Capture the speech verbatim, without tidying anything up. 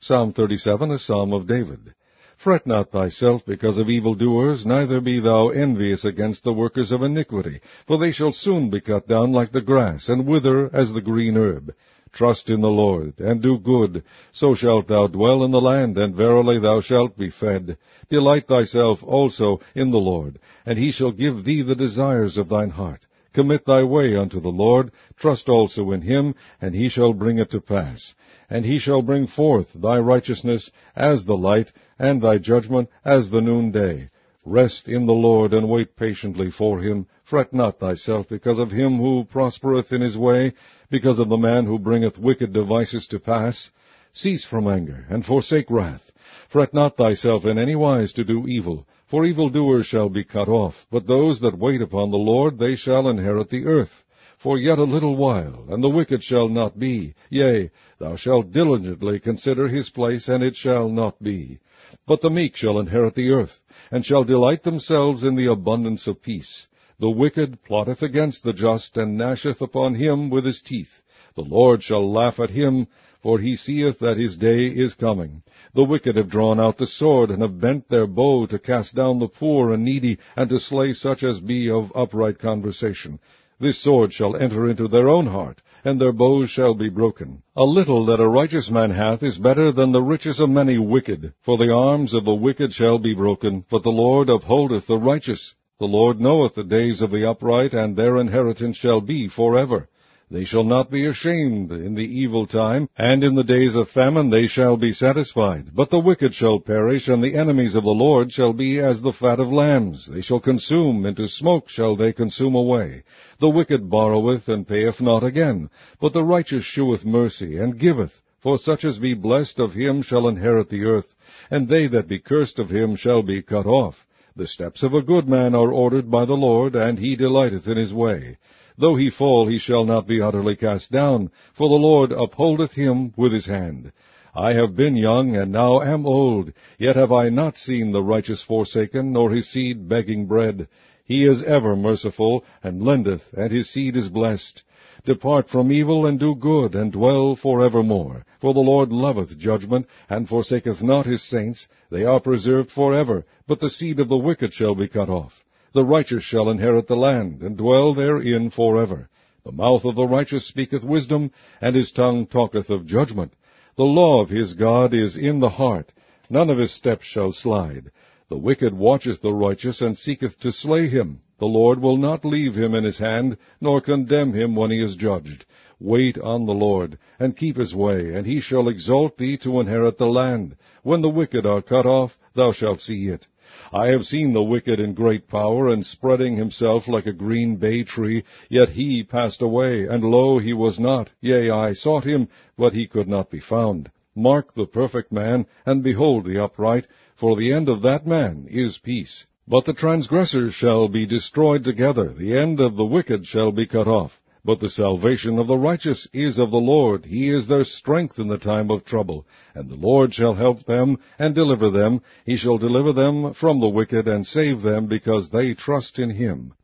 Psalm thirty-seven, a psalm of David. Fret not thyself because of evildoers, neither be thou envious against the workers of iniquity, for they shall soon be cut down like the grass, and wither as the green herb. Trust in the Lord, and do good, so shalt thou dwell in the land, and verily thou shalt be fed. Delight thyself also in the Lord, and he shall give thee the desires of thine heart. Commit thy way unto the Lord, trust also in him, and he shall bring it to pass. And he shall bring forth thy righteousness as the light, and thy judgment as the noonday. Rest in the Lord, and wait patiently for him. Fret not thyself because of him who prospereth in his way, because of the man who bringeth wicked devices to pass. Cease from anger, and forsake wrath. Fret not thyself in any wise to do evil, for evildoers shall be cut off, but those that wait upon the Lord, they shall inherit the earth. For yet a little while, and the wicked shall not be. Yea, thou shalt diligently consider his place, and it shall not be. But the meek shall inherit the earth, and shall delight themselves in the abundance of peace. The wicked plotteth against the just, and gnasheth upon him with his teeth. The Lord shall laugh at him, for he seeth that his day is coming. The wicked have drawn out the sword, and have bent their bow to cast down the poor and needy, and to slay such as be of upright conversation. This sword shall enter into their own heart, and their bows shall be broken. A little that a righteous man hath is better than the riches of many wicked. For the arms of the wicked shall be broken, but the Lord upholdeth the righteous. The Lord knoweth the days of the upright, and their inheritance shall be forever. They shall not be ashamed in the evil time, and in the days of famine they shall be satisfied. But the wicked shall perish, and the enemies of the Lord shall be as the fat of lambs. They shall consume, into smoke shall they consume away. The wicked borroweth, and payeth not again, but the righteous sheweth mercy, and giveth. For such as be blessed of him shall inherit the earth, and they that be cursed of him shall be cut off. The steps of a good man are ordered by the Lord, and he delighteth in his way. Though he fall, he shall not be utterly cast down, for the Lord upholdeth him with his hand. I have been young, and now am old, yet have I not seen the righteous forsaken, nor his seed begging bread. He is ever merciful, and lendeth, and his seed is blessed. Depart from evil, and do good, and dwell for evermore. For the Lord loveth judgment, and forsaketh not his saints. They are preserved for ever, but the seed of the wicked shall be cut off. The righteous shall inherit the land, and dwell therein forever. The mouth of the righteous speaketh wisdom, and his tongue talketh of judgment. The law of his God is in the heart. None of his steps shall slide. The wicked watcheth the righteous, and seeketh to slay him. The Lord will not leave him in his hand, nor condemn him when he is judged. Wait on the Lord, and keep his way, and he shall exalt thee to inherit the land. When the wicked are cut off, thou shalt see it. I have seen the wicked in great power, and spreading himself like a green bay tree, yet he passed away, and lo, he was not. Yea, I sought him, but he could not be found. Mark the perfect man, and behold the upright, for the end of that man is peace. But the transgressors shall be destroyed together, the end of the wicked shall be cut off. But the salvation of the righteous is of the Lord. He is their strength in the time of trouble. And the Lord shall help them and deliver them. He shall deliver them from the wicked and save them, because they trust in him.